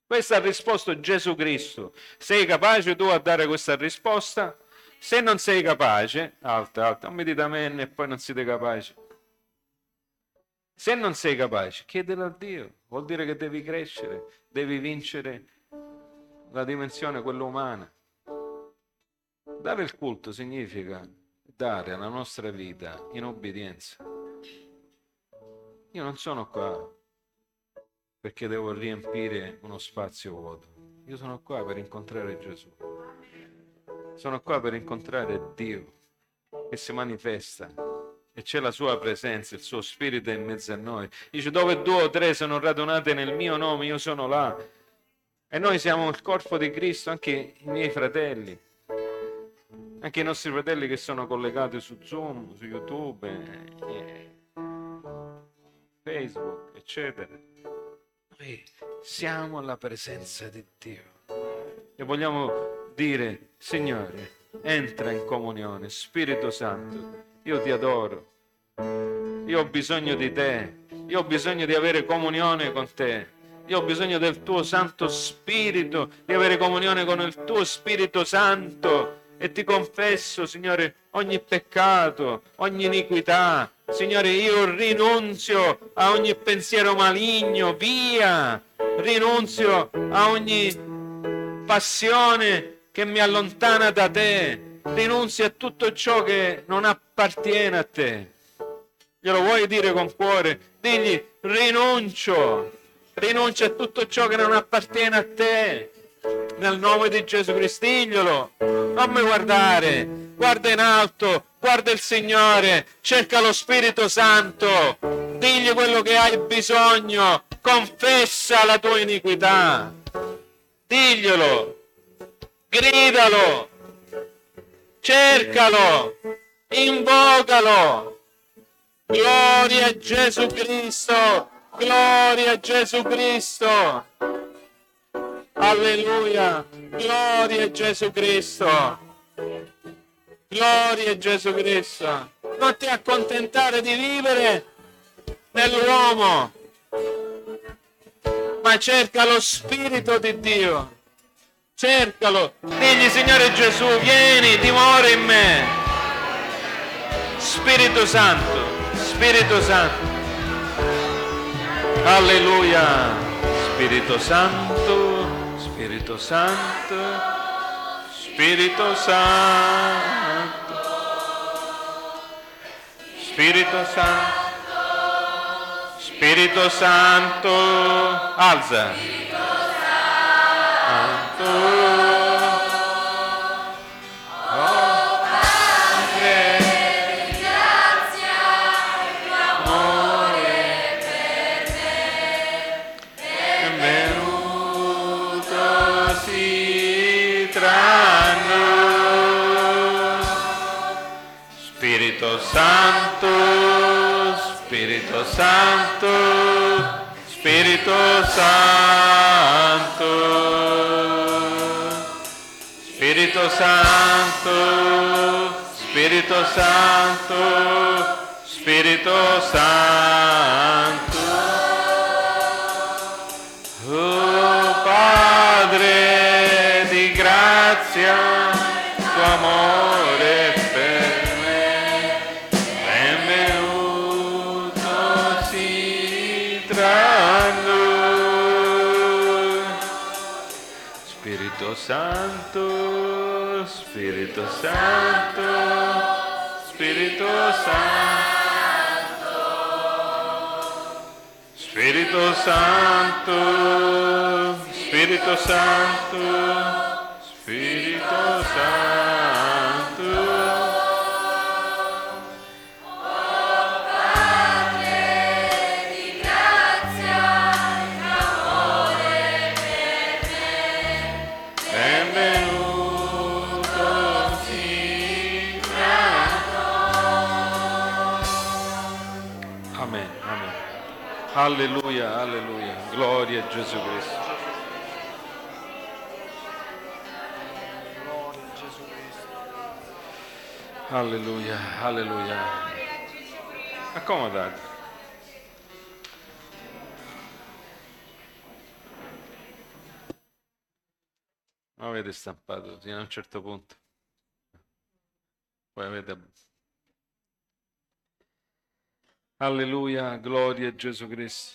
Questa ha risposto Gesù Cristo. Sei capace tu a dare questa risposta? Se non sei capace, alta, alta, non mi dite amen e poi non siete capaci. Se non sei capace, chiedelo a Dio. Vuol dire che devi crescere, devi vincere la dimensione, quella umana. Dare il culto significa dare la nostra vita in obbedienza. Io non sono qua perché devo riempire uno spazio vuoto. Io sono qua per incontrare Gesù. Sono qua per incontrare Dio che si manifesta e c'è la sua presenza, il suo spirito è in mezzo a noi. Dice: dove 2 o 3 sono radunate nel mio nome, io sono là. E noi siamo il corpo di Cristo, anche i miei fratelli, anche i nostri fratelli che sono collegati su Zoom, su YouTube, Facebook, eccetera. Noi siamo alla presenza di Dio e vogliamo dire: Signore, entra in comunione, Spirito Santo, io ti adoro, io ho bisogno di te, io ho bisogno di avere comunione con te, io ho bisogno del tuo Santo Spirito, di avere comunione con il tuo Spirito Santo. E ti confesso, Signore, ogni peccato, ogni iniquità. Signore, io rinunzio a ogni pensiero maligno, via! Rinunzio a ogni passione che mi allontana da te. Rinunzio a tutto ciò che non appartiene a te. Glielo vuoi dire con cuore? Digli: rinuncio a tutto ciò che non appartiene a te. Nel nome di Gesù Cristo, diglielo. Non mi guardare, guarda in alto, guarda il Signore, cerca lo Spirito Santo, digli quello che hai bisogno, confessa la tua iniquità, diglielo, gridalo, cercalo, invocalo. Gloria a Gesù Cristo, gloria a Gesù Cristo. Alleluia, gloria a Gesù Cristo, gloria a Gesù Cristo. Non ti accontentare di vivere nell'uomo, ma cerca lo Spirito di Dio, cercalo. Digli: Signore Gesù, vieni, dimora in me. Spirito Santo, Spirito Santo. Alleluia, Spirito Santo, Spirito Santo, Spirito Santo, Spirito Santo, Spirito Santo, alza, Santo. Spirito Santo, Spirito Santo, Spirito Santo, Spirito Santo, Spirito Santo, Spirito Santo. Oh Padre di grazia, tuo amore per me, benvenuto si tra noi. Spirito Santo, Spirito Santo, Spirito Santo, Spirito Santo, Spirito Santo, Spirito Santo. Oh Padre di grazia, amore per me, Benvenuto si tra noi. Amen, amen. Alleluia, alleluia. Gloria a Gesù Cristo. Alleluia, alleluia. Accomodate. Non avete stampato fino a un certo punto. Poi avete... Alleluia, gloria a Gesù Cristo.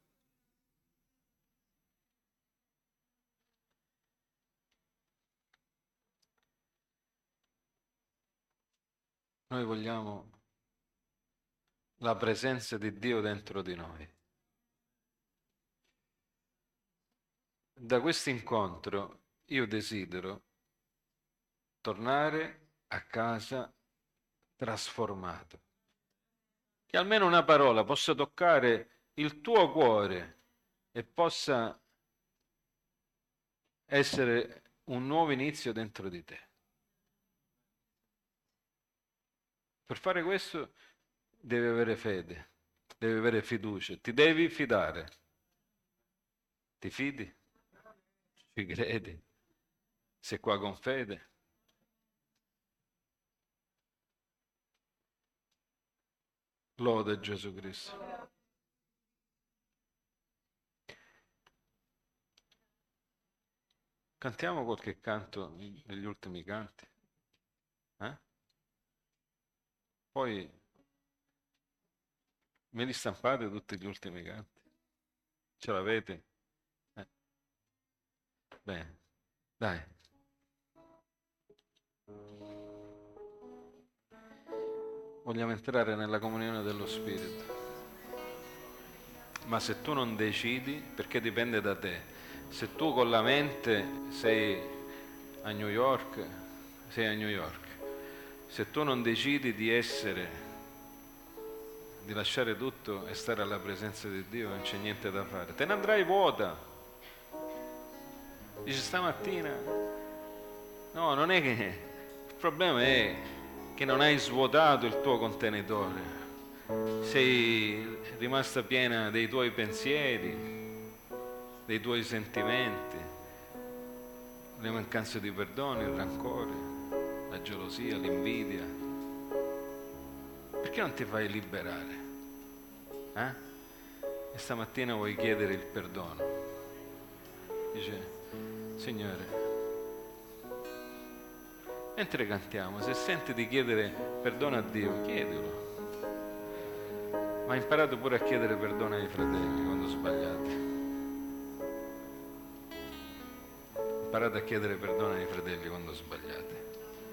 Noi vogliamo la presenza di Dio dentro di noi. Da questo incontro io desidero tornare a casa trasformato. Che almeno una parola possa toccare il tuo cuore e possa essere un nuovo inizio dentro di te. Per fare questo devi avere fede, devi avere fiducia, ti devi fidare. Ti fidi? Ci credi? Sei qua con fede? Lode Gesù Cristo. Cantiamo qualche canto negli ultimi canti. Poi me li stampate tutti gli ultimi canti? Ce l'avete? Bene, dai. Vogliamo entrare nella comunione dello Spirito. Ma se tu non decidi, perché dipende da te, se tu con la mente sei a New York, sei a New York. Se tu non decidi di essere, di lasciare tutto e stare alla presenza di Dio, non c'è niente da fare. Te ne andrai vuota. Dici stamattina, no, non è che... Il problema è che non hai svuotato il tuo contenitore. Sei rimasta piena dei tuoi pensieri, dei tuoi sentimenti, le mancanze di perdono, il rancore, la gelosia, l'invidia. Perché non ti fai liberare? E stamattina vuoi chiedere il perdono. Dice, Signore, mentre cantiamo, se senti di chiedere perdono a Dio, chiedilo. Ma imparate pure a chiedere perdono ai fratelli quando sbagliate. Imparate a chiedere perdono ai fratelli quando sbagliate.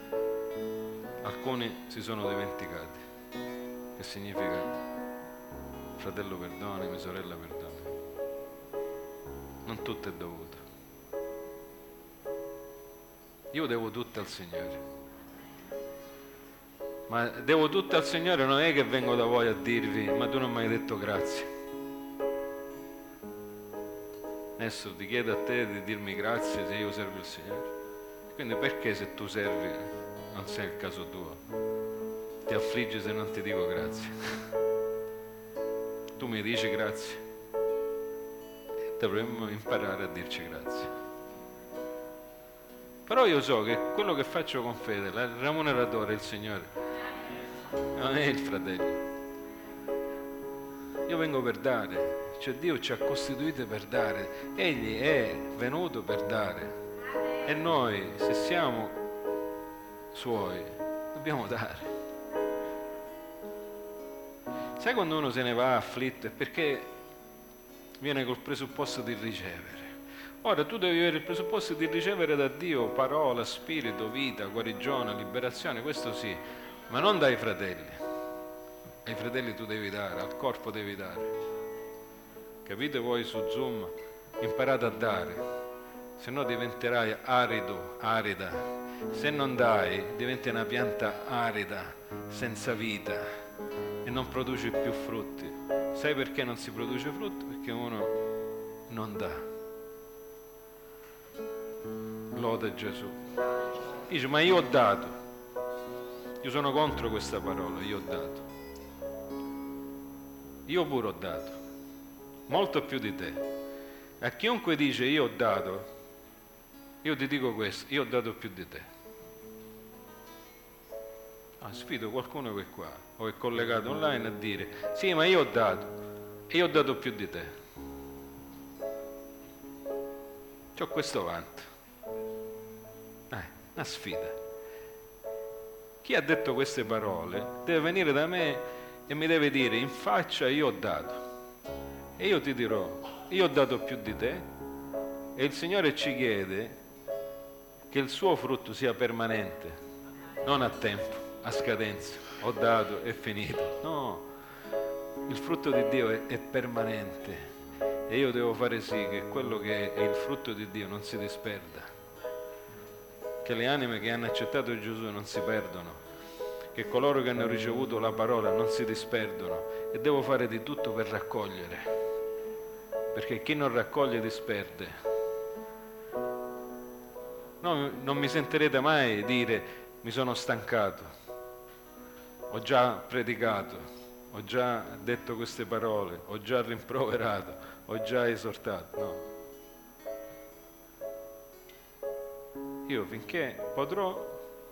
Alcuni si sono dimenticati. Che significa fratello perdonami, sorella perdonami. Non tutto è dovuto. Io devo tutto al Signore. Ma devo tutto al Signore, non è che vengo da voi a dirvi ma tu non mi hai detto grazie. Adesso ti chiedo a te di dirmi grazie se io servo il Signore. Quindi perché se tu servi non sei il caso tuo? Ti affliggi se non ti dico grazie. Tu mi dici grazie. Dovremmo imparare a dirci grazie. Però io so che quello che faccio con fede, il remuneratore è il Signore. Non è il fratello. Io vengo per dare, cioè Dio ci ha costituiti per dare, Egli è venuto per dare e noi, se siamo Suoi, dobbiamo dare. Sai quando uno se ne va afflitto è perché viene col presupposto di ricevere. Ora tu devi avere il presupposto di ricevere da Dio parola, spirito, vita, guarigione, liberazione, questo sì, ma non dai fratelli. Ai fratelli tu devi dare, al corpo devi dare. Capite voi su Zoom? Imparate a dare, se no diventerai arido, arida. Se non dai, diventi una pianta arida, senza vita e non produci più frutti. Sai perché non si produce frutto? Perché uno non dà. Lode Gesù. Dice, ma io ho dato. Io sono contro questa parola, io ho dato. Io pure ho dato, molto più di te. A chiunque dice io ho dato, io ti dico questo, io ho dato più di te. Sfido qualcuno che è qua o è collegato online a dire sì, ma io ho dato e io ho dato più di te. C'ho questo vanto. Una sfida. Chi ha detto queste parole deve venire da me e mi deve dire in faccia: io ho dato. E io ti dirò: io ho dato più di te. E il Signore ci chiede che il suo frutto sia permanente, non a tempo, a scadenza. Ho dato, è finito. No, il frutto di Dio è permanente e io devo fare sì che quello che è il frutto di Dio non si disperda, che le anime che hanno accettato Gesù non si perdono, che coloro che hanno ricevuto la parola non si disperdono, e devo fare di tutto per raccogliere, perché chi non raccoglie disperde. No, non mi sentirete mai dire: mi sono stancato, ho già predicato, ho già detto queste parole, ho già rimproverato, ho già esortato. No. Io finché potrò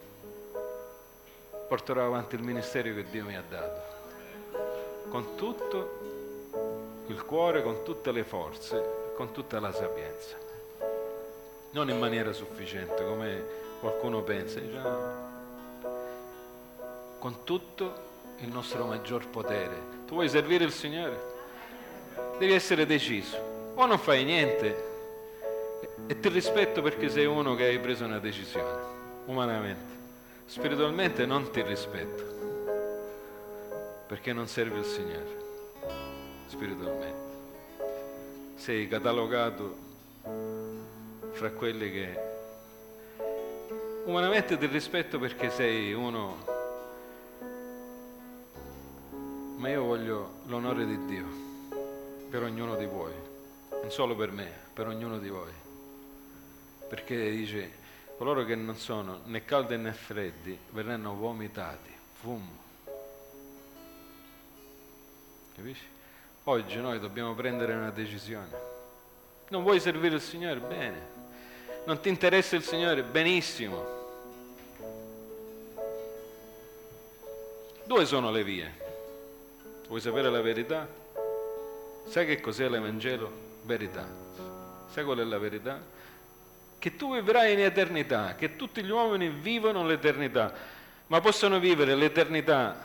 porterò avanti il ministero che Dio mi ha dato, con tutto il cuore, con tutte le forze, con tutta la sapienza. Non in maniera sufficiente, come qualcuno pensa, con tutto il nostro maggior potere. Tu vuoi servire il Signore? Devi essere deciso. O non fai niente, e ti rispetto perché sei uno che hai preso una decisione, umanamente. Spiritualmente non ti rispetto, perché non servi il Signore. Spiritualmente sei catalogato fra quelli che umanamente ti rispetto perché sei uno, ma io voglio l'onore di Dio per ognuno di voi, non solo per me, per ognuno di voi, perché dice: coloro che non sono né caldi né freddi verranno vomitati. Capisci? Oggi noi dobbiamo prendere una decisione. Non vuoi servire il Signore? Bene. Non ti interessa il Signore? Benissimo. Due sono le vie. Vuoi sapere la verità? Sai che cos'è l'Evangelo? Verità. Sai qual è la verità? Che tu vivrai in eternità, che tutti gli uomini vivono l'eternità, ma possono vivere l'eternità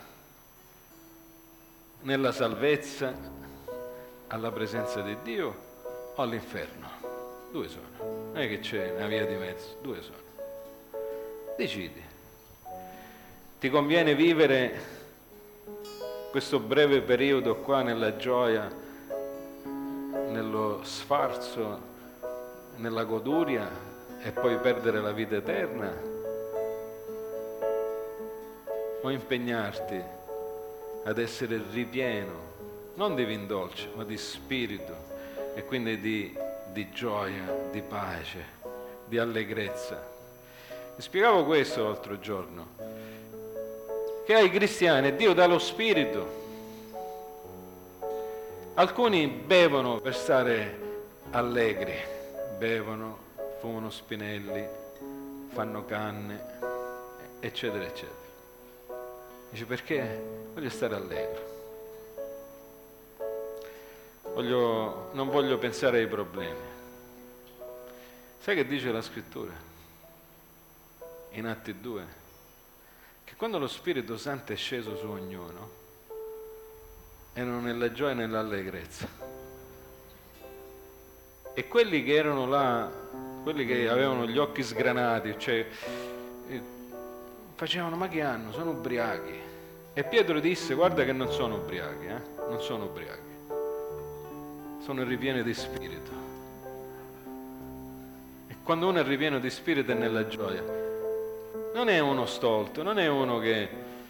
nella salvezza, alla presenza di Dio, o all'inferno. Due sono. Non è che c'è una via di mezzo, due sono. Decidi. Ti conviene vivere questo breve periodo qua nella gioia, nello sfarzo, nella goduria, e poi perdere la vita eterna, o impegnarti ad essere ripieno non di vin dolce ma di spirito, e quindi di gioia, di pace, di allegrezza. Vi spiegavo questo l'altro giorno, che ai cristiani Dio dà lo spirito. Alcuni bevono per stare allegri, bevono, fumano spinelli, fanno canne, eccetera eccetera. Dice: perché? Voglio stare allegro, non voglio pensare ai problemi. Sai che dice la scrittura in Atti 2? Che quando lo Spirito Santo è sceso su ognuno, erano nella gioia e nell'allegrezza, e quelli che erano là, quelli che avevano gli occhi sgranati, cioè facevano: ma che hanno? Sono ubriachi. E Pietro disse: guarda che non sono ubriachi, non sono ubriachi, sono ripieni di spirito. E quando uno è ripieno di spirito è nella gioia, non è uno stolto, non è uno che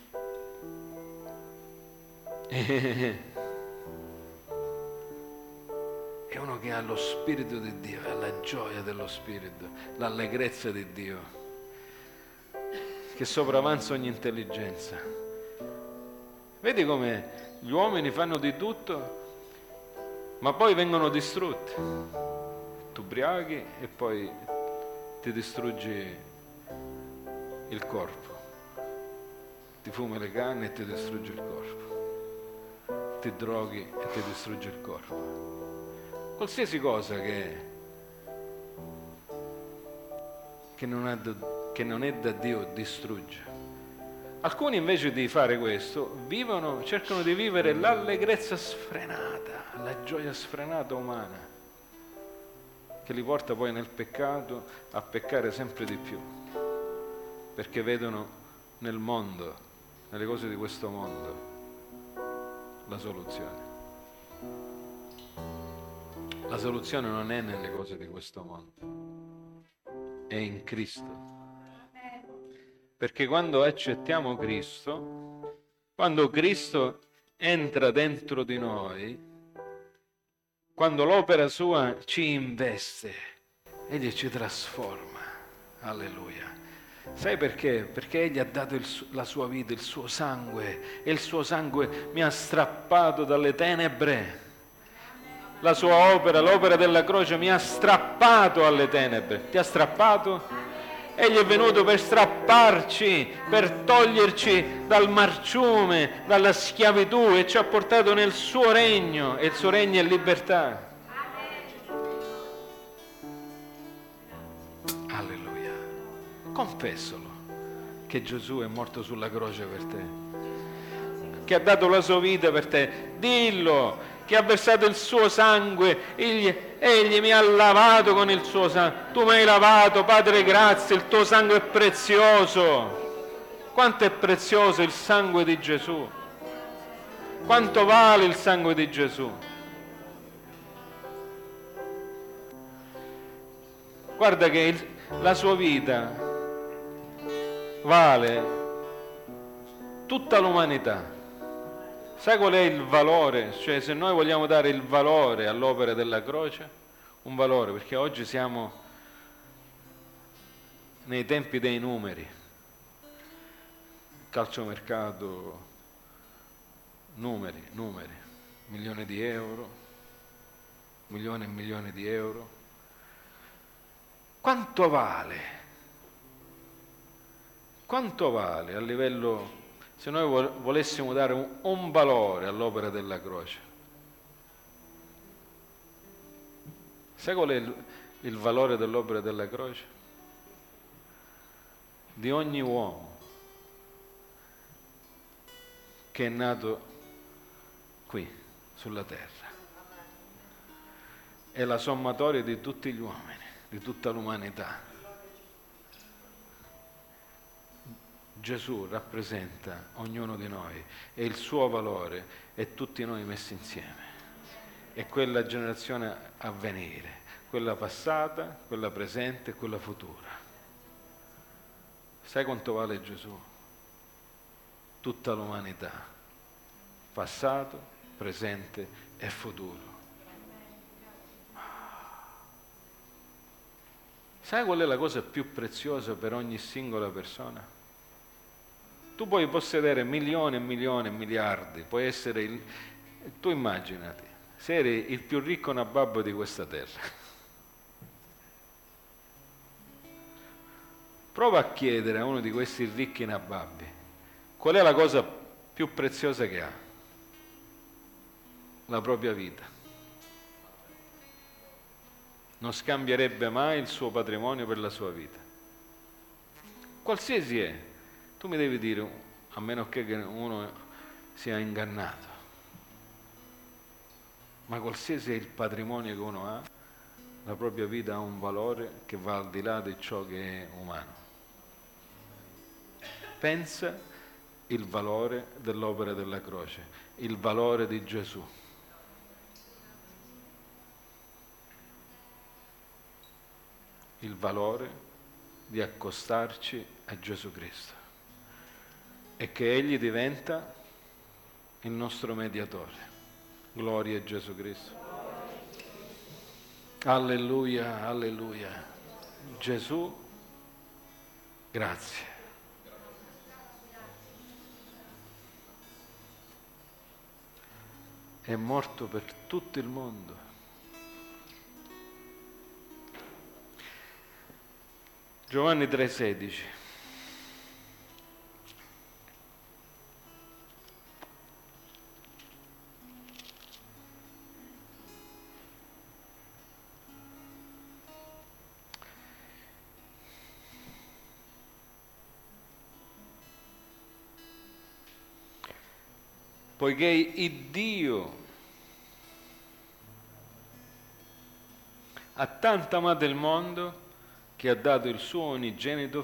è uno che ha lo spirito di Dio, ha la gioia dello spirito, l'allegrezza di Dio, che sopravanza ogni intelligenza. Vedi come gli uomini fanno di tutto, ma poi vengono distrutti. Tu ubriachi e poi ti distruggi il corpo, ti fumi le canne e ti distruggi il corpo, ti droghi e ti distruggi il corpo. Qualsiasi cosa che che non è da Dio distrugge. Alcuni invece di fare questo cercano di vivere l'allegrezza sfrenata, la gioia sfrenata umana, che li porta poi nel peccato a peccare sempre di più, perché vedono nel mondo, nelle cose di questo mondo, la soluzione. La soluzione non è nelle cose di questo mondo, è in Cristo. Perché quando accettiamo Cristo, quando Cristo entra dentro di noi, quando l'opera sua ci investe, Egli ci trasforma. Alleluia. Sai perché? Perché Egli ha dato la sua vita, il suo sangue, e il suo sangue mi ha strappato dalle tenebre. La sua opera, l'opera della croce, mi ha strappato alle tenebre. Ti ha strappato? Egli è venuto per strapparci, per toglierci dal marciume, dalla schiavitù, e ci ha portato nel suo regno, e il suo regno è libertà. Alleluia. Confessalo che Gesù è morto sulla croce per te, che ha dato la sua vita per te. Dillo che ha versato il suo sangue, egli mi ha lavato con il suo sangue. Tu mi hai lavato, Padre, grazie, il tuo sangue è prezioso. Quanto è prezioso il sangue di Gesù? Quanto vale il sangue di Gesù? Guarda che la sua vita vale tutta l'umanità. Sai qual è il valore? Cioè, se noi vogliamo dare il valore all'opera della croce, un valore, perché oggi siamo nei tempi dei numeri, calciomercato, numeri, milioni di euro, milioni e milioni di euro. Quanto vale? Quanto vale a livello... Se noi volessimo dare un valore all'opera della croce, sai qual è il valore dell'opera della croce? Di ogni uomo che è nato qui, sulla terra. È la sommatoria di tutti gli uomini, di tutta l'umanità. Gesù rappresenta ognuno di noi e il suo valore è tutti noi messi insieme. È quella generazione a venire, quella passata, quella presente e quella futura. Sai quanto vale Gesù? Tutta l'umanità, passato, presente e futuro. Sai qual è la cosa più preziosa per ogni singola persona? Tu puoi possedere milioni e milioni e miliardi, puoi essere tu immaginati, se eri il più ricco nababbo di questa terra. Prova a chiedere a uno di questi ricchi nababbi qual è la cosa più preziosa che ha? La propria vita. Non scambierebbe mai il suo patrimonio per la sua vita. Qualsiasi è. Tu mi devi dire, a meno che uno sia ingannato, ma qualsiasi è il patrimonio che uno ha, la propria vita ha un valore che va al di là di ciò che è umano. Pensa il valore dell'opera della croce, il valore di Gesù. Il valore di accostarci a Gesù Cristo. E che Egli diventa il nostro mediatore. Gloria a Gesù Cristo. Alleluia, alleluia. Gesù, grazie. È morto per tutto il mondo. Giovanni 3,16. poiché il Dio ha tanto amato il mondo che ha dato il suo unigenito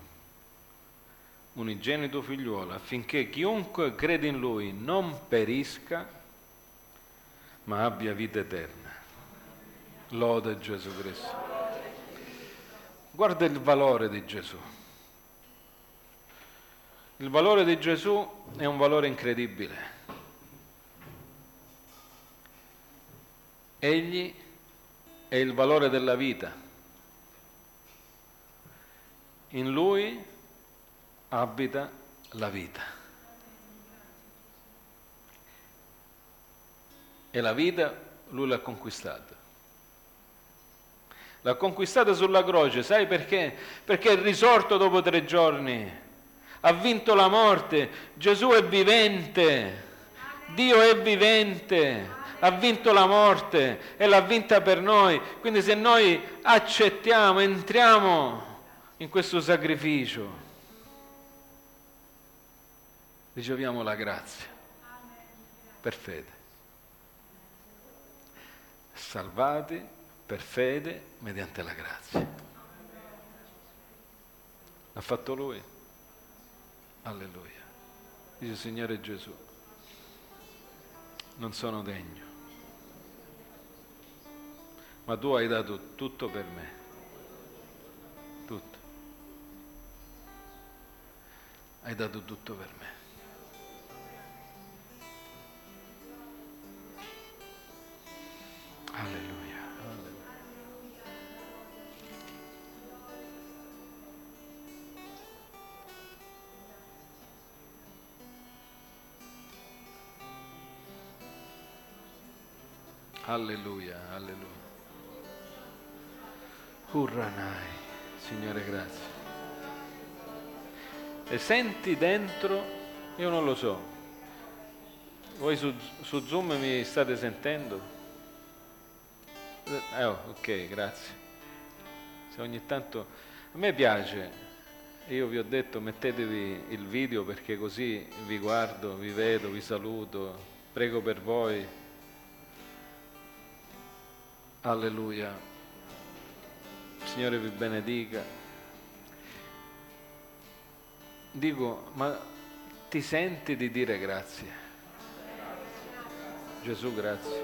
figliuolo, affinché chiunque crede in lui non perisca, ma abbia vita eterna. Lode Gesù Cristo. Guarda il valore di Gesù. Il valore di Gesù è un valore incredibile. Egli è il valore della vita. In Lui abita la vita. E la vita Lui l'ha conquistata. L'ha conquistata sulla croce, sai perché? Perché è risorto dopo 3 giorni, ha vinto la morte, Gesù è vivente, Dio è vivente, ha vinto la morte e l'ha vinta per noi. Quindi se noi accettiamo, entriamo in questo sacrificio, riceviamo la grazia per fede. Salvati per fede mediante la grazia. L'ha fatto Lui. Alleluia. Dice Signore Gesù, non sono degno, ma tu hai dato tutto per me. Tutto. Hai dato tutto per me. Alleluia. Alleluia, alleluia. Urranai, Signore, grazie. E senti dentro, io non lo so, voi su Zoom mi state sentendo? Ok, grazie. Se ogni tanto, a me piace, io vi ho detto mettetevi il video perché così vi guardo, vi vedo, vi saluto, prego per voi. Alleluia. Signore vi benedica. Dico, ma ti senti di dire grazie? Gesù, grazie.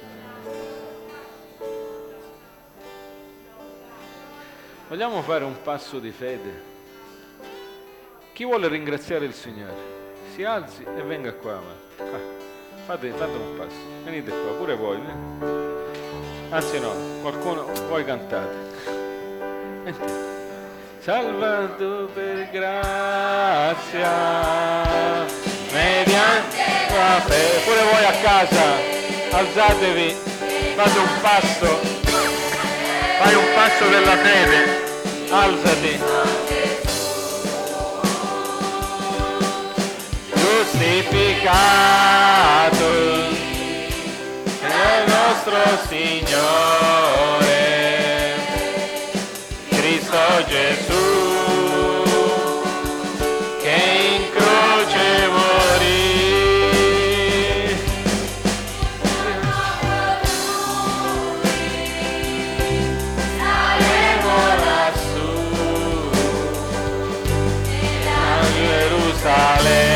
Vogliamo fare un passo di fede? Chi vuole ringraziare il Signore? Si alzi e venga qua. Fate un passo. Venite qua, pure voi. Anzi no, qualcuno, voi cantate. Salvato per grazia, mediante la fede. Pure voi a casa, alzatevi, fate un passo, fai un passo della fede, alzati. Giustificato è il nostro Signore, Cristo Gesù, che in croce morì. Saremo lassù, a Gerusalemme.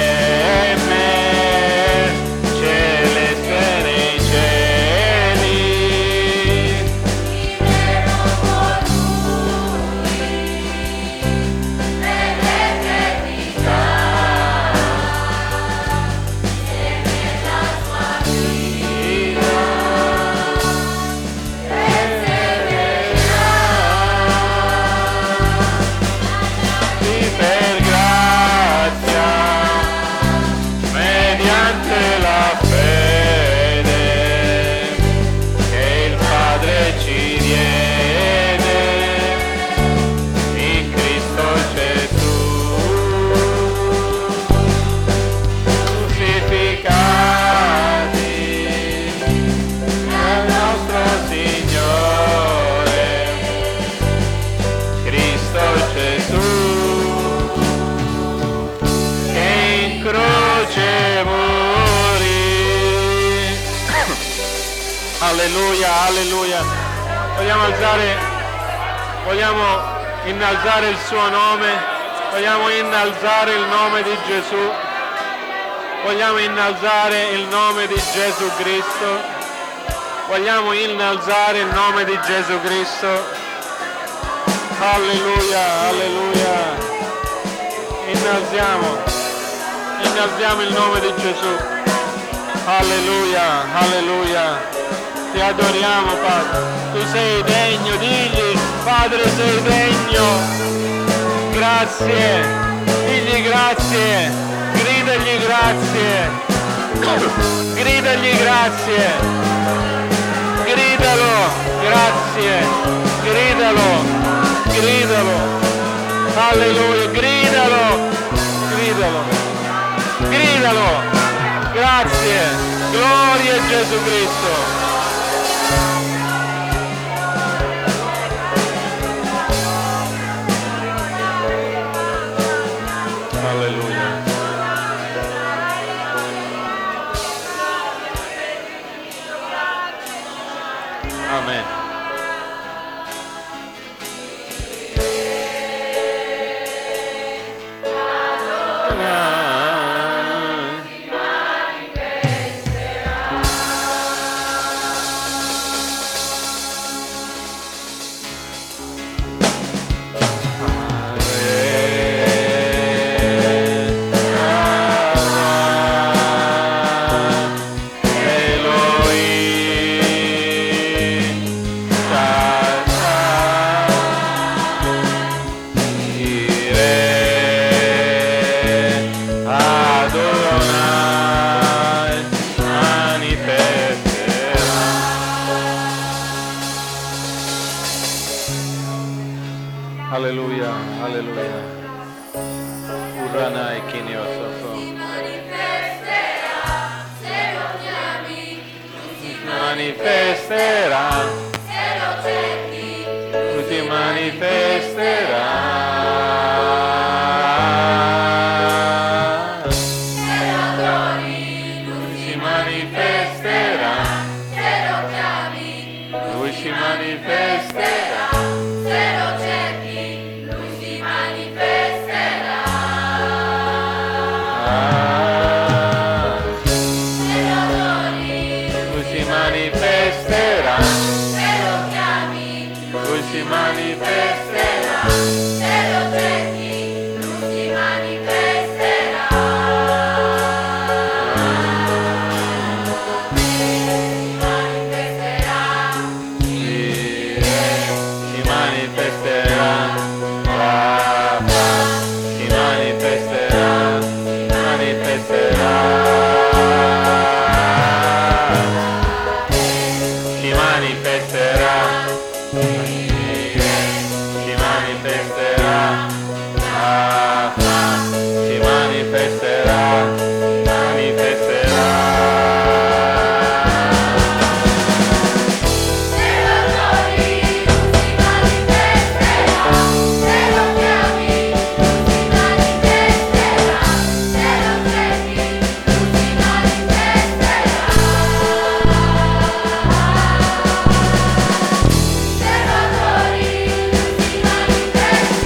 Alleluia, alleluia. Vogliamo innalzare il suo nome, vogliamo innalzare il nome di Gesù, vogliamo innalzare il nome di Gesù Cristo, vogliamo innalzare il nome di Gesù Cristo. Alleluia, alleluia. Innalziamo il nome di Gesù. Alleluia, alleluia. Ti adoriamo, Padre. Tu sei degno, digli, Padre, sei degno. Grazie, digli grazie, gridagli grazie, gridagli grazie, gridalo, grazie, gridalo, alleluia, gridalo, grazie, gloria a Gesù Cristo. Alleluia. Amen. Alleluia, alleluia. Urana e Kinio Sofo. Si manifesterà se lo chiami, lui si Manifesterà, se lo cerchi, lui si manifesterà. se lo adori, lui Si manifesterà, se lo chiami, lui si manifesterà. se lo cerchi, lui si manifesterà. Se lo adori, Lui si manifesterà, se lo chiami, lui si manifesterà. se lo cerchi, lui si manifesterà. Si manifesterà, Rafa, si manifesterà, manifesterà. Si manifesterà, si manifesterà, Rafa, si manifesterà, manifesterà. Se lo adori, lui si manifesterà. Se lo chiami, lui si manifesterà. Se lo cerchi, lui si manifesterà. Se lo adori, lui si manifesterà.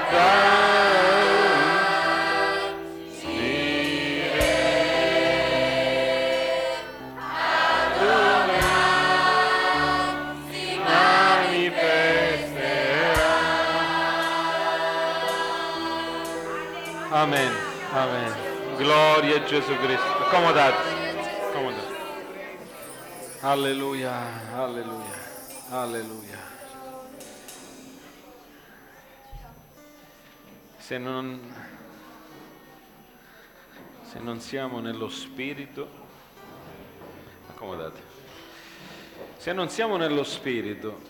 Amen, amen. Gloria a Gesù Cristo. Accomodatevi. Accomodatevi. Alleluia, alleluia, alleluia. Se non siamo nello Spirito, accomodatevi. Se non siamo nello Spirito,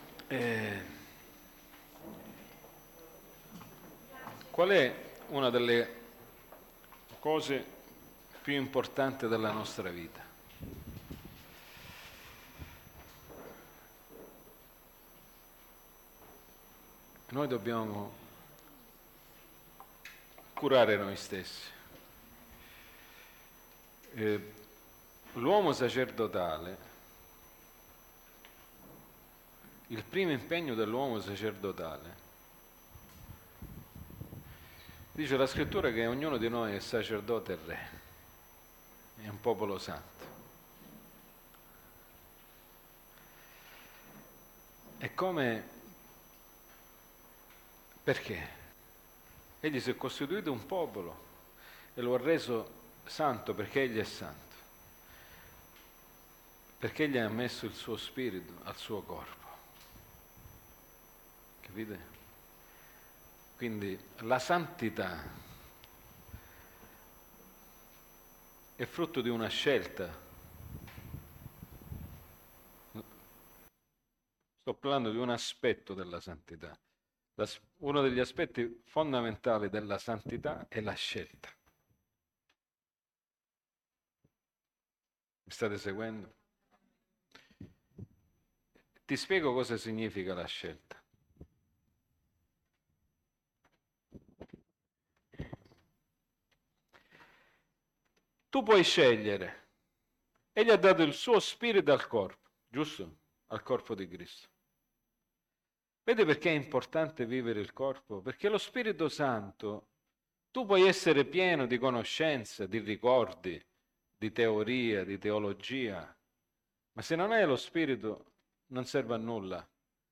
qual è una delle cose più importanti della nostra vita? Noi dobbiamo curare noi stessi. L'uomo sacerdotale, il primo impegno dell'uomo sacerdotale, dice la scrittura che ognuno di noi è sacerdote e re, è un popolo santo. E come? Perché? Egli si è costituito un popolo e lo ha reso santo perché egli è santo, perché egli ha messo il suo spirito al suo corpo. Capite? Quindi la santità è frutto di una scelta. Sto parlando di un aspetto della santità. Uno degli aspetti fondamentali della santità è la scelta. Mi state seguendo? Ti spiego cosa significa la scelta. Tu puoi scegliere. Egli ha dato il suo spirito al corpo, giusto? Al corpo di Cristo. Vedi perché è importante vivere il corpo? Perché lo Spirito Santo, tu puoi essere pieno di conoscenza, di ricordi, di teoria, di teologia, ma se non hai lo Spirito non serve a nulla.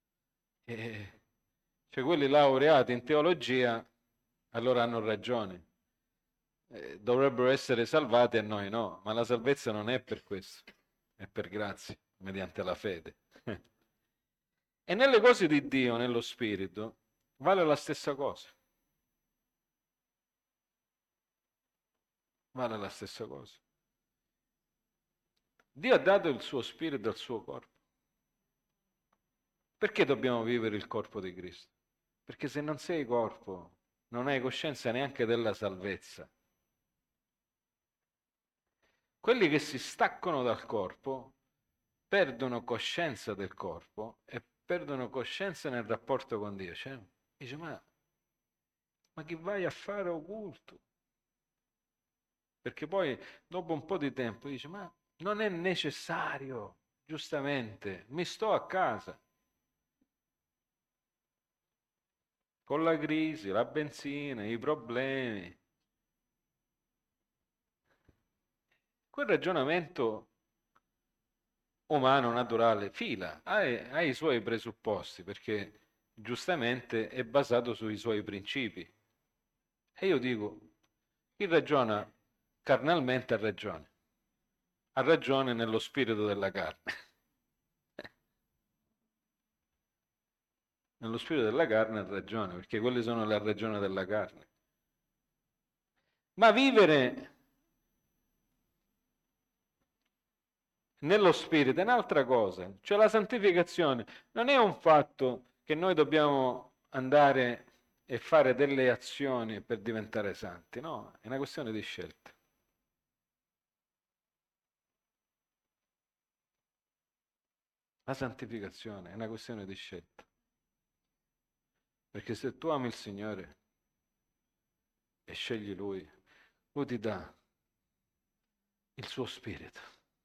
Cioè quelli laureati in teologia allora hanno ragione. Dovrebbero essere salvati e noi no, ma la salvezza non è per questo, è per grazia, mediante la fede. E nelle cose di Dio, nello Spirito, vale la stessa cosa. Vale la stessa cosa. Dio ha dato il suo Spirito al suo corpo. Perché dobbiamo vivere il corpo di Cristo? Perché se non sei corpo, non hai coscienza neanche della salvezza. Quelli che si staccano dal corpo perdono coscienza del corpo e perdono coscienza nel rapporto con Dio. Cioè, dice, ma che vai a fare occulto? Perché poi dopo un po' di tempo dice, ma non è necessario, giustamente, mi sto a casa. Con la crisi, la benzina, i problemi. Quel ragionamento umano, naturale, fila, ha i suoi presupposti, perché giustamente è basato sui suoi principi. E io dico, chi ragiona carnalmente ha ragione nello spirito della carne. Nello spirito della carne ha ragione, perché quelle sono le ragioni della carne. Ma vivere nello spirito è un'altra cosa, cioè la santificazione non è un fatto che noi dobbiamo andare e fare delle azioni per diventare santi, no, è una questione di scelta. La santificazione è una questione di scelta. Perché se tu ami il Signore e scegli Lui, Lui ti dà il suo spirito.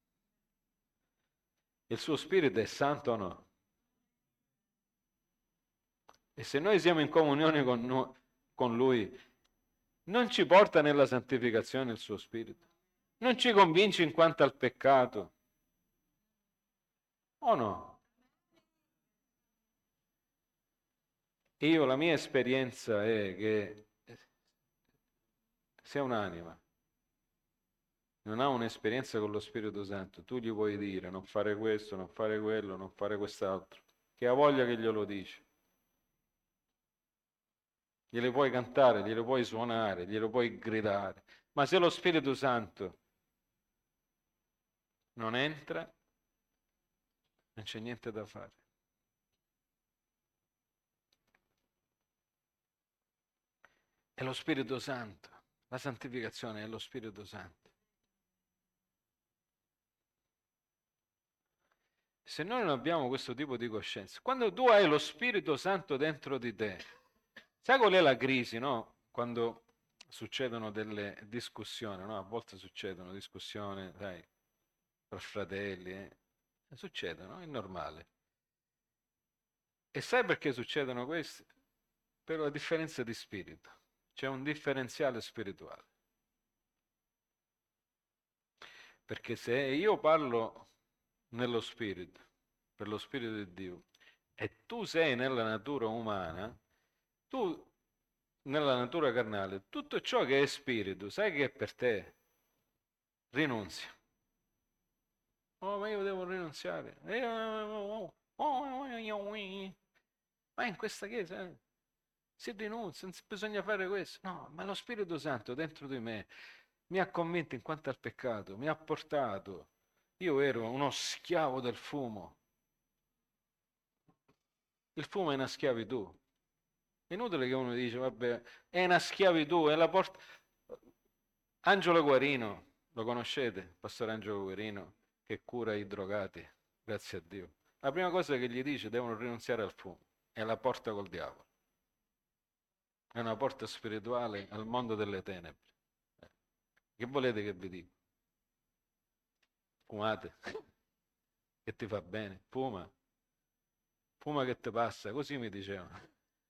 Il suo spirito è santo o no? E se noi siamo in comunione con Lui, non ci porta nella santificazione il suo Spirito? Non ci convince in quanto al peccato? O no? Io, la mia esperienza è che se un'anima non ha un'esperienza con lo Spirito Santo, tu gli puoi dire non fare questo, non fare quello, non fare quest'altro, che ha voglia che glielo dici. Gliele puoi cantare, glielo puoi suonare, glielo puoi gridare, ma se lo Spirito Santo non entra, non c'è niente da fare. È lo Spirito Santo, la santificazione è lo Spirito Santo. Se noi non abbiamo questo tipo di coscienza, quando tu hai lo Spirito Santo dentro di te, sai qual è la crisi, no? Quando succedono delle discussioni, no? A volte succedono discussioni, sai, tra fratelli, succedono, è normale. E sai perché succedono questi? Per la differenza di spirito. C'è un differenziale spirituale. Perché se io parlo nello spirito, per lo spirito di Dio, e tu sei nella natura umana, tu nella natura carnale, tutto ciò che è spirito, sai che è per te? Rinunzia. Oh, ma io devo rinunziare. Ma in questa chiesa si rinunzia, non bisogna fare questo. No, ma lo Spirito Santo dentro di me mi ha convinto in quanto al peccato, mi ha portato. Io ero uno schiavo del fumo. Il fumo è una schiavitù. È inutile che uno dice, vabbè, è una schiavitù, è la porta. Angelo Guarino, lo conoscete? Pastore Angelo Guarino, che cura i drogati, grazie a Dio. La prima cosa che gli dice, devono rinunziare al fumo. È la porta col diavolo. È una porta spirituale al mondo delle tenebre. Che volete che vi dica? Fumate, che ti fa bene. Fuma, fuma che ti passa, così mi dicevano.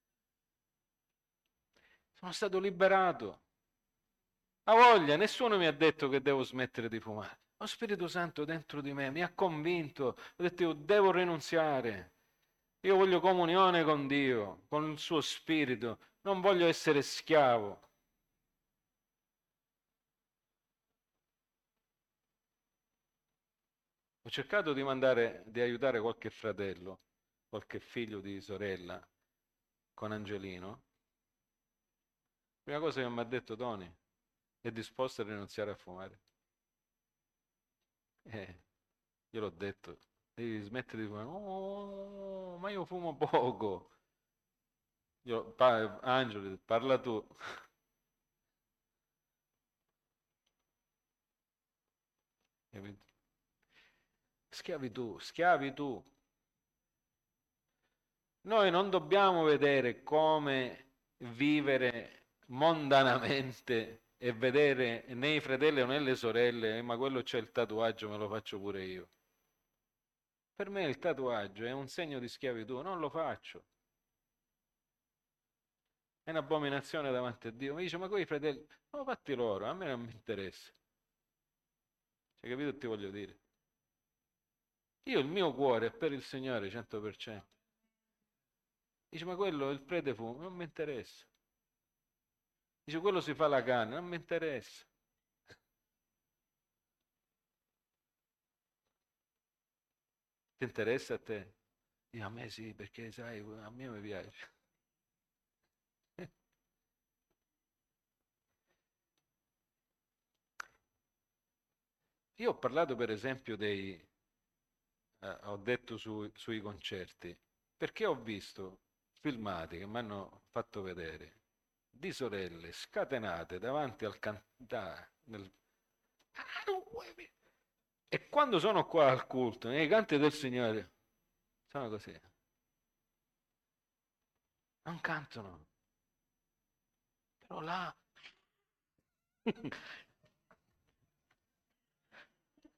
Sono stato liberato. Ha voglia, nessuno mi ha detto che devo smettere di fumare. Lo Spirito Santo dentro di me mi ha convinto. Ho detto io devo rinunziare. Io voglio comunione con Dio, con il suo Spirito. Non voglio essere schiavo. Ho cercato di aiutare qualche fratello, qualche figlio di sorella con Angelino. Prima cosa che mi ha detto Tony, è disposto a rinunziare a fumare. Io l'ho detto, devi smettere di fumare. Oh, ma io fumo poco. Angelo, parla tu. Capito? Schiavitù, schiavitù. Noi non dobbiamo vedere come vivere mondanamente e vedere nei fratelli o nelle sorelle, ma quello c'è il tatuaggio, me lo faccio pure io. Per me il tatuaggio è un segno di schiavitù, non lo faccio. È un'abominazione davanti a Dio. Mi dice, ma quei fratelli, no, fatti loro, a me non mi interessa. Cioè, capito che ti voglio dire? Io il mio cuore è per il Signore 100%. Dice, ma quello, il prete fuma, non mi interessa. Dice, quello si fa la canna, non mi interessa. Ti interessa a te? Io, a me sì, perché sai, a me mi piace. Io ho parlato per esempio ho detto sui concerti, perché ho visto filmati che mi hanno fatto vedere di sorelle scatenate davanti al cantare. E quando sono qua al culto, nei canti del Signore, sono così. Non cantano, però là.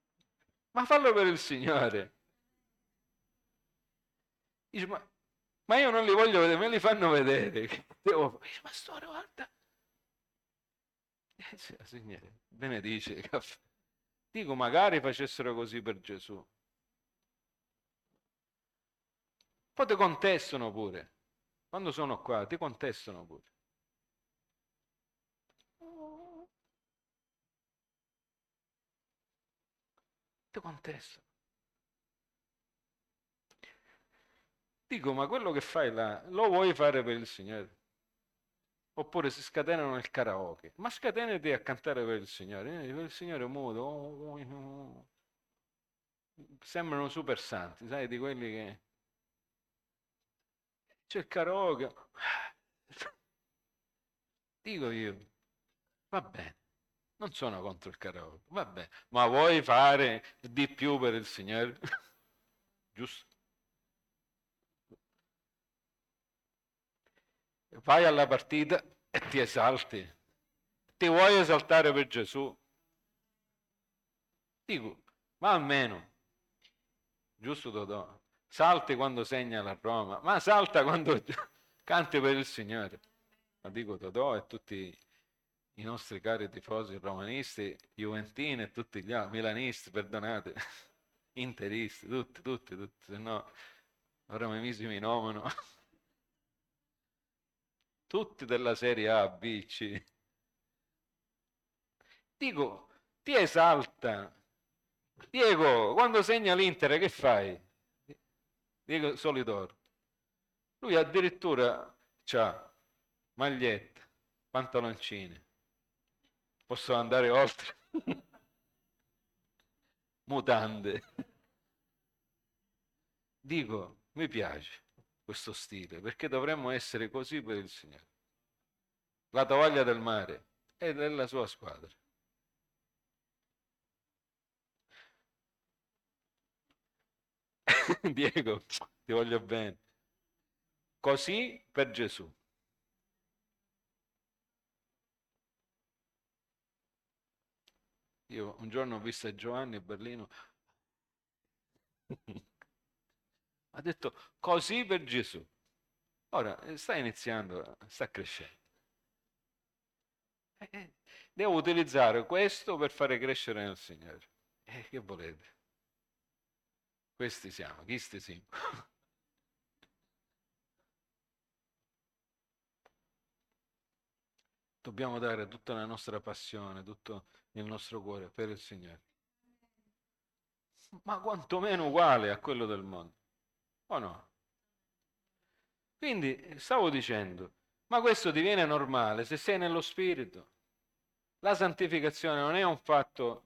Ma fallo per il Signore. Dice, ma Ma io non li voglio vedere, me li fanno vedere. Pastore, guarda. Signore, benedice il caffè. Dico, magari facessero così per Gesù. Poi ti contestano pure. Quando sono qua, ti contestano pure. Ti contestano. Dico, ma quello che fai là, lo vuoi fare per il Signore? Oppure si scatenano nel karaoke. Ma scatenati a cantare per il Signore. Per il Signore muto. Sembrano super santi, sai, di quelli che... C'è il karaoke. Dico io, va bene, non sono contro il karaoke, va bene, ma vuoi fare di più per il Signore? Giusto? Vai alla partita e ti esalti. Ti vuoi esaltare per Gesù? Dico, ma almeno, giusto Totò, salti quando segna la Roma, ma salta quando canti per il Signore. Ma dico Totò e tutti i nostri cari tifosi romanisti, juventini e tutti gli altri, milanisti, perdonate, interisti, tutti, se no ora mi misinomano. Tutti della serie A, B, C. Dico, ti esalta. Diego, quando segna l'Inter, che fai? Diego Solidor. Lui addirittura c'ha maglietta, pantaloncini. Posso andare oltre? Mutande. Dico, mi piace questo stile, perché dovremmo essere così per il Signore. La tovaglia del mare è della sua squadra. Diego, ti voglio bene. Così per Gesù. Io un giorno ho visto Giovanni a Berlino, ha detto così per Gesù. Ora sta iniziando, sta crescendo. Devo utilizzare questo per fare crescere nel Signore. Che volete? Questi siamo, chi sti siamo? Dobbiamo dare tutta la nostra passione, tutto il nostro cuore per il Signore. Ma quantomeno uguale a quello del mondo, o no? Quindi stavo dicendo, ma questo diviene normale se sei nello Spirito. La santificazione non è un fatto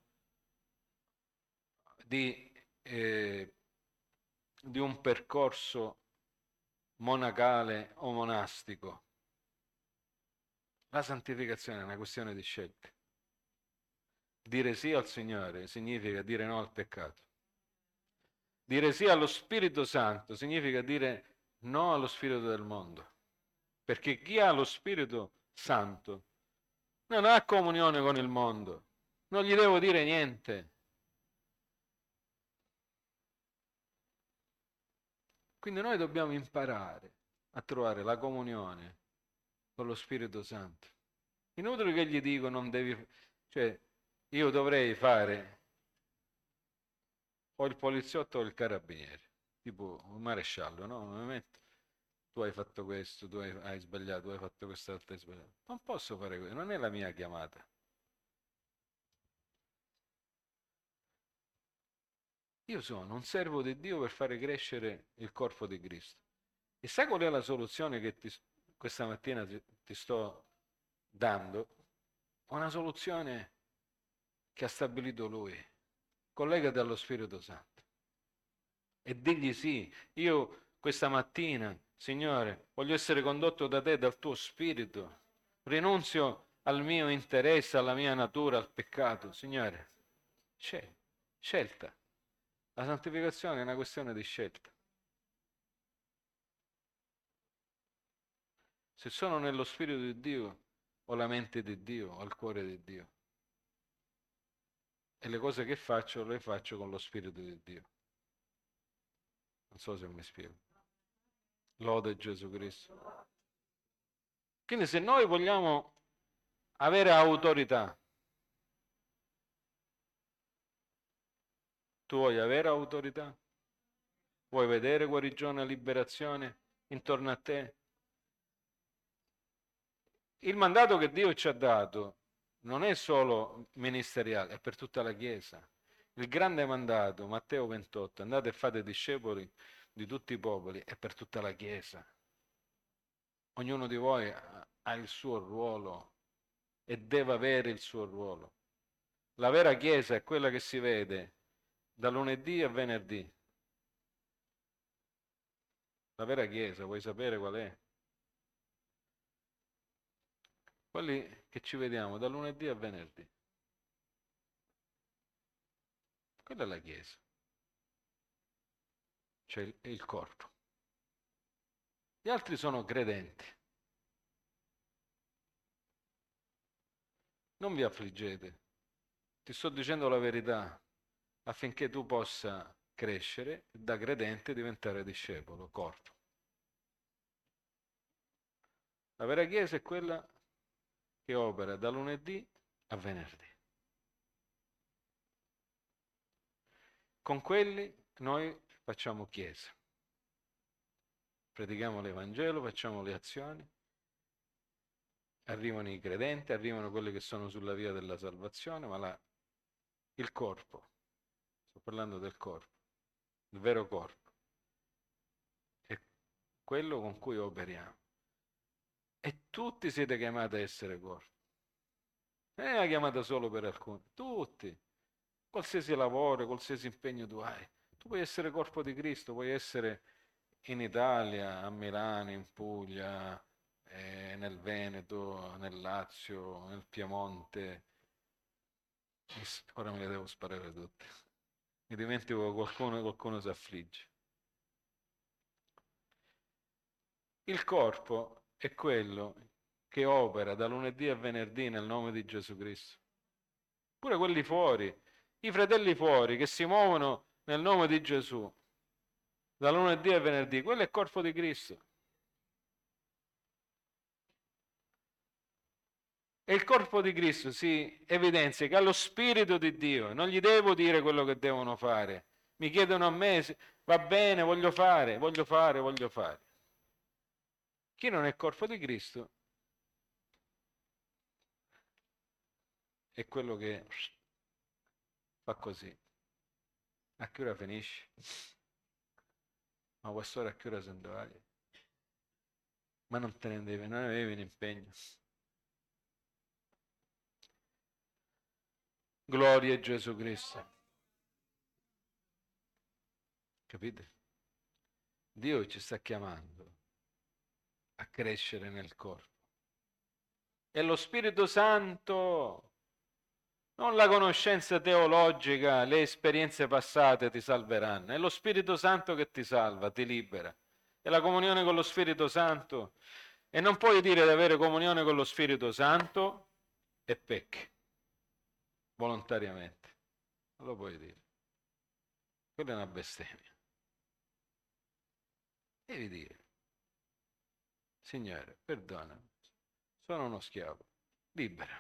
di, eh, di un percorso monacale o monastico. La santificazione è una questione di scelta. Dire sì al Signore significa dire no al peccato. Dire sì allo Spirito Santo significa dire no allo spirito del mondo. Perché chi ha lo Spirito Santo non ha comunione con il mondo. Non gli devo dire niente. Quindi noi dobbiamo imparare a trovare la comunione con lo Spirito Santo. Inutile che gli dico non devi, cioè io dovrei fare o il poliziotto o il carabiniere, tipo un maresciallo, no? Mi metto, tu hai fatto questo, tu hai sbagliato, tu hai fatto quest'altro, hai sbagliato. Non posso fare questo, non è la mia chiamata. Io sono un servo di Dio per fare crescere il corpo di Cristo. E sai qual è la soluzione che questa mattina ti sto dando? Una soluzione che ha stabilito Lui. Collegati allo Spirito Santo e digli sì, io questa mattina, Signore, voglio essere condotto da te, dal tuo Spirito. Rinunzio al mio interesse, alla mia natura, al peccato. Signore, scelta. La santificazione è una questione di scelta. Se sono nello Spirito di Dio, ho la mente di Dio, ho il cuore di Dio. E le cose che faccio, le faccio con lo Spirito di Dio. Non so se mi spiego. Lode Gesù Cristo. Quindi se noi vogliamo avere autorità, tu vuoi avere autorità? Vuoi vedere guarigione e liberazione intorno a te? Il mandato che Dio ci ha dato non è solo ministeriale, è per tutta la Chiesa. Il grande mandato, Matteo 28, andate e fate discepoli di tutti i popoli, è per tutta la Chiesa. Ognuno di voi ha il suo ruolo e deve avere il suo ruolo. La vera Chiesa è quella che si vede da lunedì a venerdì. La vera Chiesa, vuoi sapere qual è? Quelli che ci vediamo da lunedì a venerdì. Quella è la Chiesa. Cioè il corpo. Gli altri sono credenti. Non vi affliggete. Ti sto dicendo la verità affinché tu possa crescere e da credente diventare discepolo, corpo. La vera Chiesa è quella che opera da lunedì a venerdì. Con quelli noi facciamo Chiesa. Predichiamo l'Evangelo, facciamo le azioni, arrivano i credenti, arrivano quelli che sono sulla via della salvazione, ma il corpo, sto parlando del corpo, il vero corpo, è quello con cui operiamo. E tutti siete chiamati a essere corpo. Non è una chiamata solo per alcuni, tutti, qualsiasi lavoro, qualsiasi impegno tu hai. Tu puoi essere corpo di Cristo, puoi essere in Italia, a Milano, in Puglia, nel Veneto, nel Lazio, nel Piemonte. Ora me le devo sparare tutte. Mi dimentico qualcuno si affligge. Il corpo è quello che opera da lunedì a venerdì nel nome di Gesù Cristo. Pure quelli fuori, i fratelli fuori che si muovono nel nome di Gesù, da lunedì a venerdì, quello è il corpo di Cristo. E il corpo di Cristo si evidenzia che ha lo Spirito di Dio, non gli devo dire quello che devono fare. Mi chiedono a me, va bene, voglio fare, voglio fare, voglio fare. Chi non è il corpo di Cristo è quello che fa così. A che ora finisci? Ma quest'ora a che ora se ne vai? Ma non te ne devi, non avevi un impegno. Gloria a Gesù Cristo. Capite? Dio ci sta chiamando a crescere nel corpo. È lo Spirito Santo, non la conoscenza teologica, le esperienze passate ti salveranno. È lo Spirito Santo che ti salva, ti libera. È la comunione con lo Spirito Santo. E non puoi dire di avere comunione con lo Spirito Santo e pecchi volontariamente. Non lo puoi dire. Quella è una bestemmia. Devi dire, Signore, perdonami, sono uno schiavo, liberami.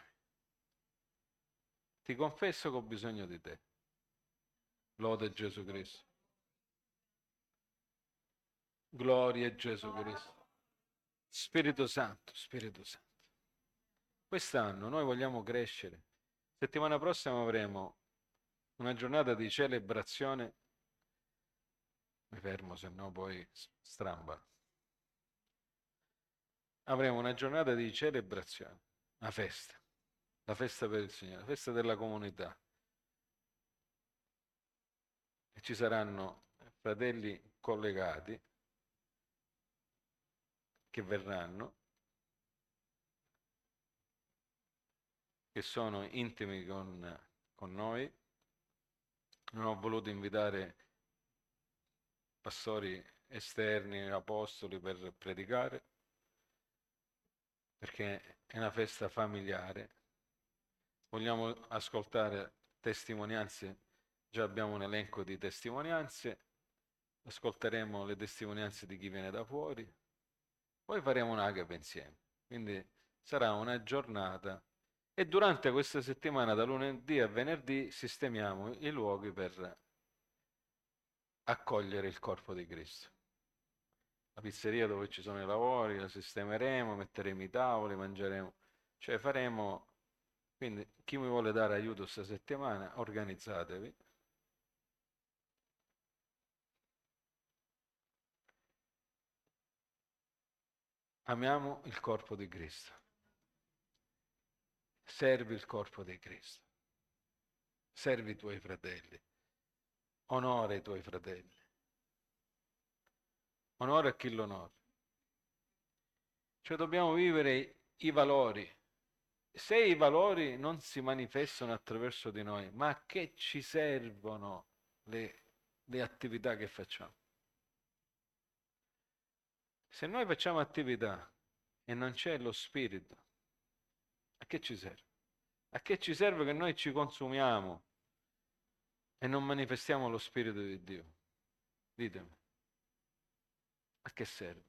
Ti confesso che ho bisogno di te. Lode Gesù Cristo. Gloria a Gesù Cristo. Spirito Santo, Spirito Santo. Quest'anno noi vogliamo crescere. Settimana prossima avremo una giornata di celebrazione. Mi fermo, se no poi stramba. Avremo una giornata di celebrazione, una festa, la festa per il Signore, la festa della comunità. E ci saranno fratelli collegati che verranno, che sono intimi con noi. Non ho voluto invitare pastori esterni, apostoli per predicare, perché è una festa familiare. Vogliamo ascoltare testimonianze, già abbiamo un elenco di testimonianze ascolteremo le testimonianze di chi viene da fuori, poi faremo un agape insieme. Quindi sarà una giornata e durante questa settimana, da lunedì a venerdì, sistemiamo i luoghi per accogliere il corpo di Cristo. La pizzeria dove ci sono i lavori, la sistemeremo, metteremo i tavoli, mangeremo, cioè faremo. Quindi chi mi vuole dare aiuto questa settimana, organizzatevi. Amiamo il corpo di Cristo. Servi il corpo di Cristo. Servi i tuoi fratelli. Onora i tuoi fratelli. Onora a chi l'onora. Cioè dobbiamo vivere i valori. Se i valori non si manifestano attraverso di noi, ma a che ci servono le attività che facciamo? Se noi facciamo attività e non c'è lo spirito, a che ci serve? A che ci serve che noi ci consumiamo e non manifestiamo lo spirito di Dio? Ditemi, a che serve?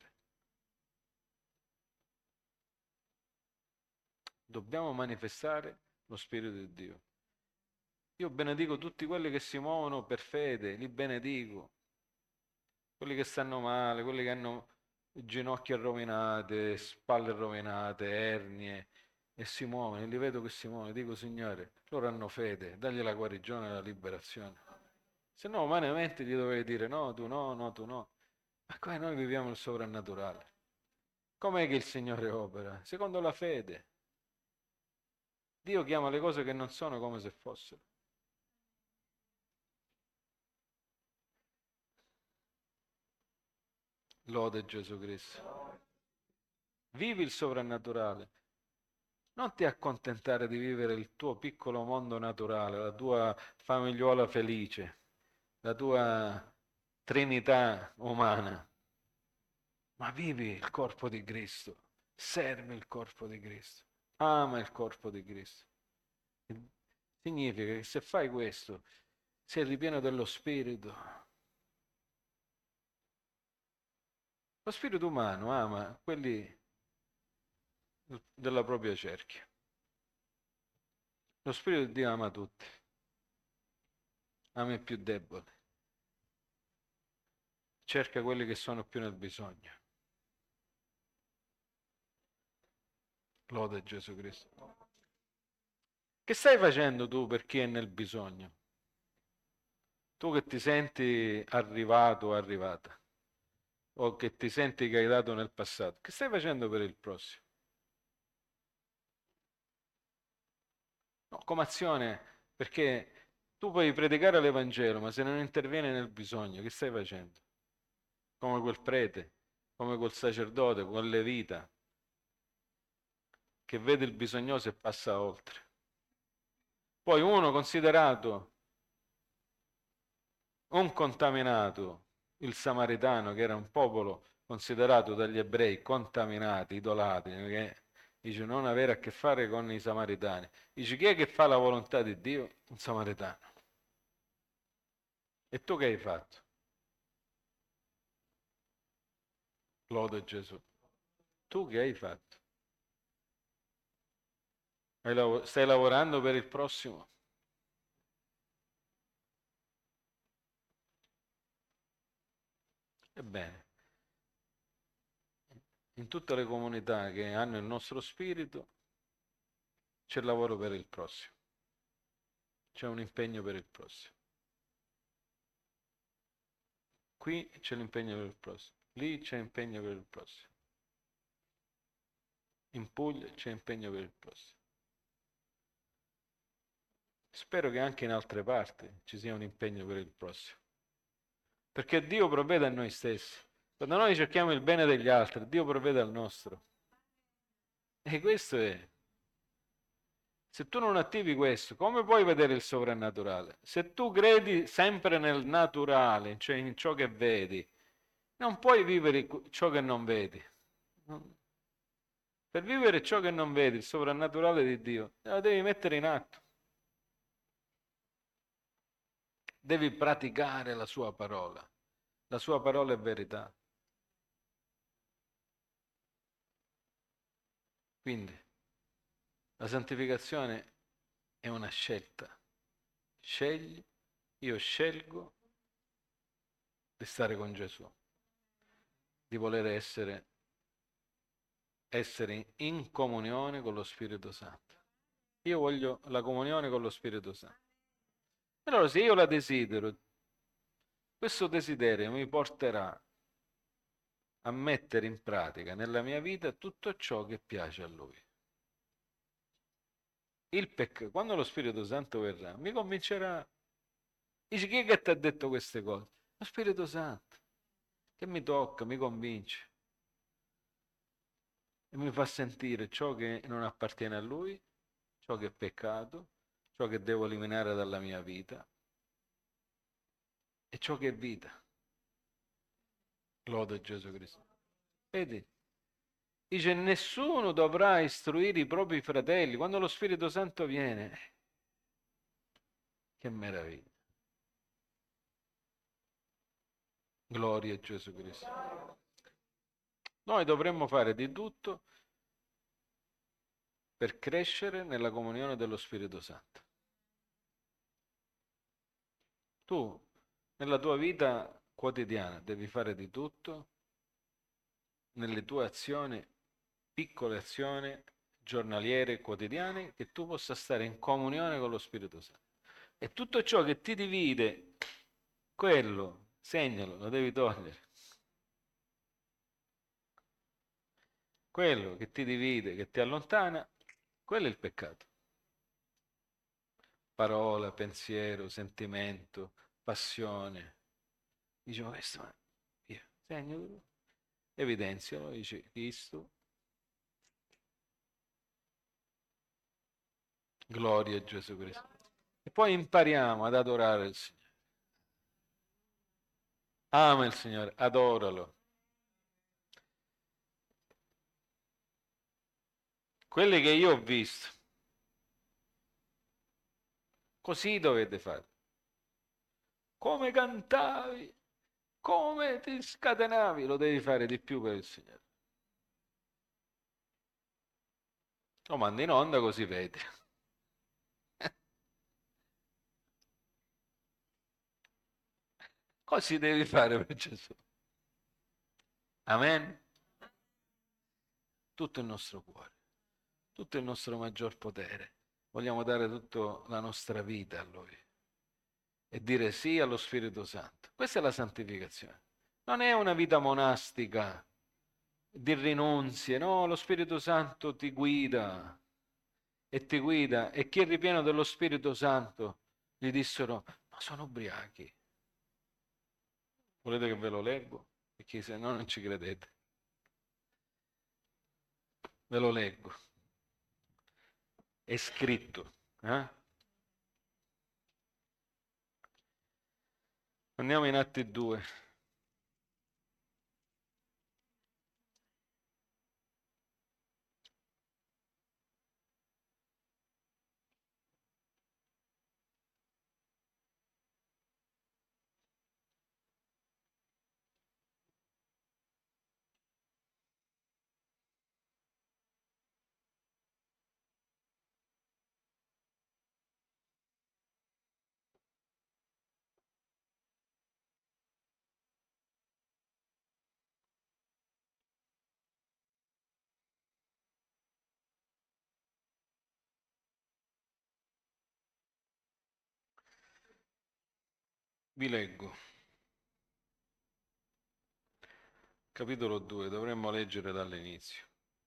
Dobbiamo manifestare lo spirito di Dio. Io benedico tutti quelli che si muovono per fede, li benedico. Quelli che stanno male, quelli che hanno ginocchia rovinate, spalle rovinate, ernie, e si muovono, e li vedo che si muovono, dico Signore, loro hanno fede, dagli la guarigione e la liberazione. Se no umanamente gli dovevi dire no, tu no, no, tu no. Ma qua noi viviamo il sovrannaturale. Com'è che il Signore opera? Secondo la fede. Dio chiama le cose che non sono come se fossero. Lode Gesù Cristo. Vivi il sovrannaturale. Non ti accontentare di vivere il tuo piccolo mondo naturale, la tua famigliuola felice, la tua trinità umana, ma vivi il corpo di Cristo, servi il corpo di Cristo, ama il corpo di Cristo. Significa che se fai questo, sei ripieno dello Spirito. Lo spirito umano ama quelli della propria cerchia. Lo spirito di Dio ama tutti, ama i più deboli, cerca quelli che sono più nel bisogno. Lode Gesù Cristo. Che stai facendo tu per chi è nel bisogno? Tu che ti senti arrivato o arrivata, o che ti senti che hai dato nel passato, che stai facendo per il prossimo? No, come azione, perché tu puoi predicare l'Evangelo, ma se non intervieni nel bisogno, che stai facendo? Come quel prete, come quel sacerdote, quel levita, che vede il bisognoso e passa oltre. Poi uno considerato un contaminato, il samaritano, che era un popolo considerato dagli ebrei contaminati, idolati, che dice non avere a che fare con i samaritani. Dice chi è che fa la volontà di Dio? Un samaritano. E tu che hai fatto? Lode Gesù. Tu che hai fatto? Stai lavorando per il prossimo? Ebbene, in tutte le comunità che hanno il nostro spirito c'è il lavoro per il prossimo, c'è un impegno per il prossimo. Qui c'è l'impegno per il prossimo, lì c'è impegno per il prossimo. In Puglia c'è impegno per il prossimo. Spero che anche in altre parti ci sia un impegno per il prossimo. Perché Dio provvede a noi stessi. Quando noi cerchiamo il bene degli altri, Dio provvede al nostro. E questo è. Se tu non attivi questo, come puoi vedere il sovrannaturale? Se tu credi sempre nel naturale, cioè in ciò che vedi, non puoi vivere ciò che non vedi. Per vivere ciò che non vedi, il sovrannaturale di Dio, lo devi mettere in atto. Devi praticare la sua parola. La sua parola è verità. Quindi la santificazione è una scelta. Scegli, io scelgo di stare con Gesù, di voler essere in comunione con lo Spirito Santo. Io voglio la comunione con lo Spirito Santo. Allora, se io la desidero, questo desiderio mi porterà a mettere in pratica nella mia vita tutto ciò che piace a Lui. Quando lo Spirito Santo verrà, mi convincerà. Dici, chi è che ti ha detto queste cose? Lo Spirito Santo, che mi tocca, mi convince e mi fa sentire ciò che non appartiene a Lui, ciò che è peccato, ciò che devo eliminare dalla mia vita e ciò che è vita. Lode Gesù Cristo. Vedi? Dice, nessuno dovrà istruire i propri fratelli. Quando lo Spirito Santo viene, che meraviglia. Gloria a Gesù Cristo. Noi dovremmo fare di tutto per crescere nella comunione dello Spirito Santo. Tu, nella tua vita quotidiana, devi fare di tutto nelle tue azioni, piccole azioni giornaliere, quotidiane, che tu possa stare in comunione con lo Spirito Santo. E tutto ciò che ti divide, quello, segnalo, lo devi togliere. Quello che ti divide, che ti allontana, quello è il peccato. Parola, pensiero, sentimento, passione. Dicevo, questo, ma via, segnalo, evidenzialo, dice Cristo. Gloria a Gesù Cristo. E poi impariamo ad adorare il Signore. Ama il Signore, adoralo. Quelli che io ho visto, così dovete fare. Come cantavi, come ti scatenavi, lo devi fare di più per il Signore. Lo mandi in onda così vedi. Così devi fare per Gesù. Amen. Tutto il nostro cuore, tutto il nostro maggior potere. Vogliamo dare tutta la nostra vita a Lui e dire sì allo Spirito Santo. Questa è la santificazione. Non è una vita monastica di rinunzie, no, lo Spirito Santo ti guida e ti guida. E chi è ripieno dello Spirito Santo gli dissero, ma sono ubriachi. Volete che ve lo leggo? Perché se no non ci credete. Ve lo leggo. È scritto. Andiamo in Atti 2. Vi leggo. Capitolo 2, dovremmo leggere dall'inizio.